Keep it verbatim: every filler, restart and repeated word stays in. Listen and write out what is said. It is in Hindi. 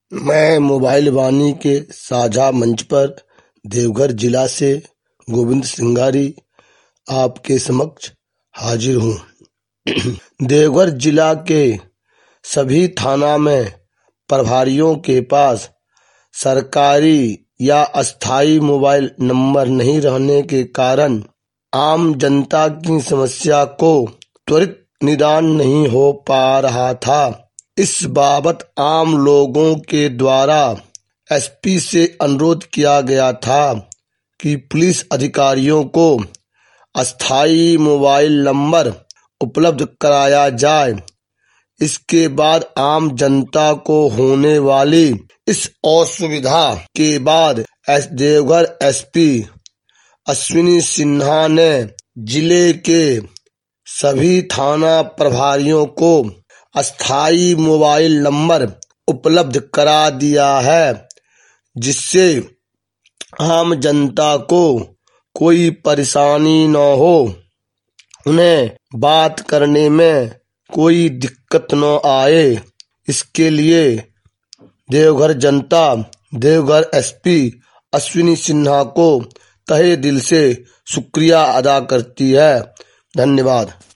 मैं मोबाइल वाणी के साझा मंच पर देवघर जिला से गोविंद सिंगारी आपके समक्ष हाजिर हूँ। देवघर जिला के सभी थाना में प्रभारियों के पास सरकारी या अस्थायी मोबाइल नंबर नहीं रहने के कारण आम जनता की समस्या को त्वरित निदान नहीं हो पा रहा था। इस बाबत आम लोगों के द्वारा एसपी से अनुरोध किया गया था कि पुलिस अधिकारियों को अस्थायी मोबाइल नंबर उपलब्ध कराया जाए। इसके बाद आम जनता को होने वाली इस असुविधा के बाद एस देवघर एसपी अश्विनी सिन्हा ने जिले के सभी थाना प्रभारियों को अस्थायी मोबाइल नंबर उपलब्ध करा दिया है, जिससे आम जनता को कोई परेशानी न हो, उन्हें बात करने में कोई दिक्कत न आए। इसके लिए देवघर जनता देवघर एसपी अश्विनी सिन्हा को तहे दिल से शुक्रिया अदा करती है। धन्यवाद।